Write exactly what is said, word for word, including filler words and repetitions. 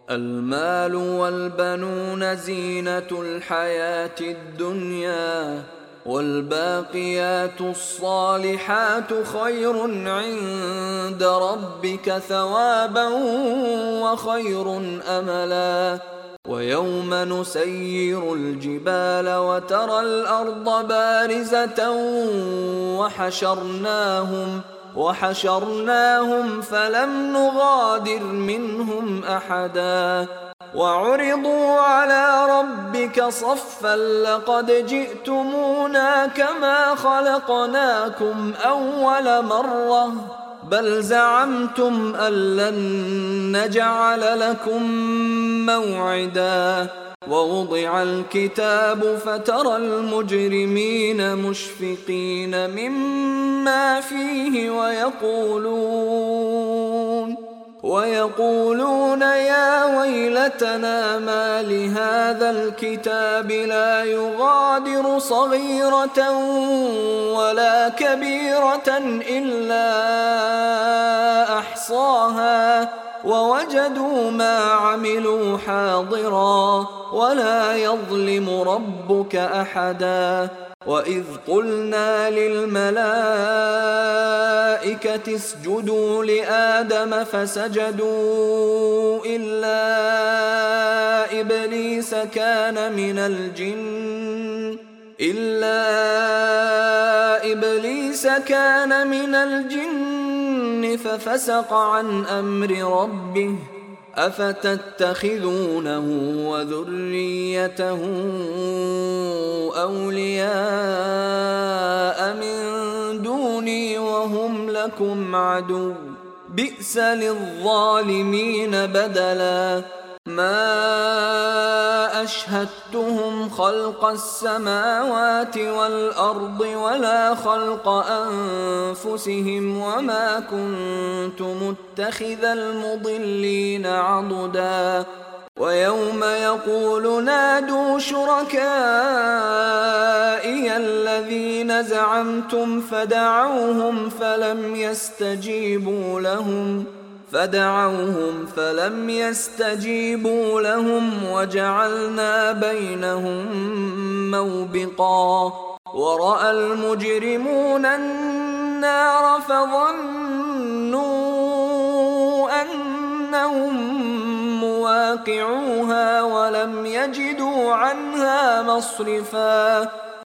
المال والبنون زينة الحياة الدنيا، والباقيات الصالحات خير عند ربك ثوابا وخير أملا. ويوم نسير الجبال وترى الأرض بارزة وحشرناهم وحشرناهم فلم نغادر منهم أحدا. وعرضوا على ربك صفا لقد جئتمونا كما خلقناكم أول مرة بل زعمتم أن لن نجعل لكم موعدا. ووضع الكتاب فترى المجرمين مشفقين مما فيه ويقولون ويقولون يا ويلتنا ما لهذا الكتاب لا يغادر صغيرة ولا كبيرة إلا أحصاها ووجدوا ما عملوا حاضرا ولا يظلم ربك أحدا. وإذ قلنا للملائكة اسجدوا لآدم فسجدوا إلا إبليس كان من الجن إلا إبليس كان من الجن ففسق عن أمر ربه أفتتخذونه وذريته أولياء من دوني وهم لكم عدو بئس للظالمين بدلا. ما أشهدتهم خلق السماوات والأرض ولا خلق أنفسهم وما كنت متخذ المضلين عضدا. ويوم يقول نادوا شركائي الذين زعمتم فدعوهم فلم يستجيبوا لهم فدعوهم فلم يستجيبوا لهم وجعلنا بينهم موبقا. ورأى المجرمون النار فظنوا أنهم مواقعوها ولم يجدوا عنها مصرفا.